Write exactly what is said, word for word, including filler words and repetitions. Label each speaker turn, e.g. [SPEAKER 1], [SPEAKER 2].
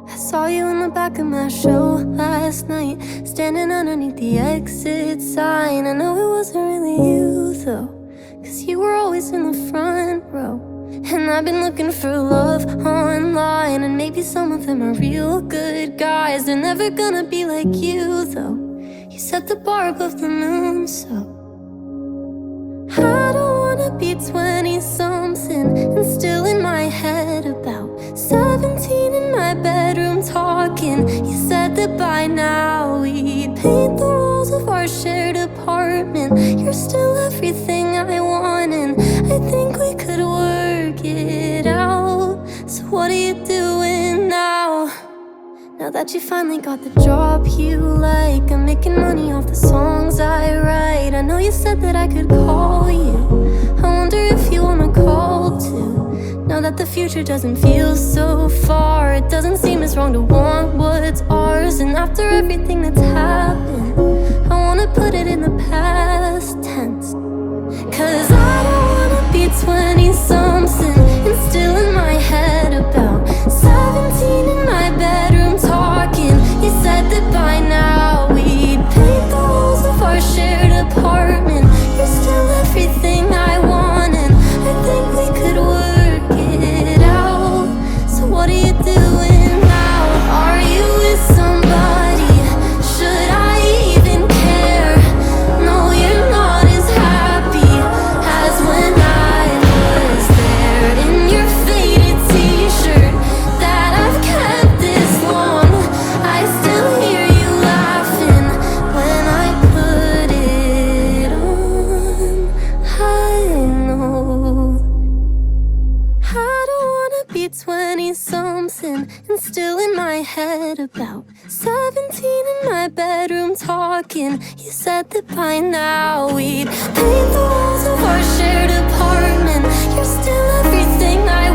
[SPEAKER 1] I saw you in the back of my show last night, standing underneath the exit sign. I know it wasn't really you though, 'cause you were always in the front row. And I've been looking for love online, and maybe some of them are real good guys. They're never gonna be like you though. You set the bar above the moon, so I don't wanna be twenty-something and still in my head about seventeen in my bedroom talking. You said that by now we'd paint the walls of our shared apartment. You're still everything I want, and I think we could work it out. So what are you doing now? Now that you finally got the job you like, I'm making money off the songs I write. I know you said that I could call you. I wonder if you wanna call too. Now that the future doesn't feel so far, it doesn't seem as wrong to want what's ours. And after everything that's happened, I wanna put it in the past tense. 'Cause I don't wanna be twenty-something and still in my head about seventeen in my bedroom talking. You said that by now we'd paint the walls of our shared apartment. You're still everything I want, and I think we could work it out. So what are you doing now? Are you with somebody? Should I even care? No, you're not as happy as when I was there. In your faded t-shirt that I've kept this long, I still hear you laughing when I put it on. I know I don't wanna be twenty-something and still in my head about seventeen in my bedroom talking. You said that by now we'd paint the walls of our shared apartment. You're still everything I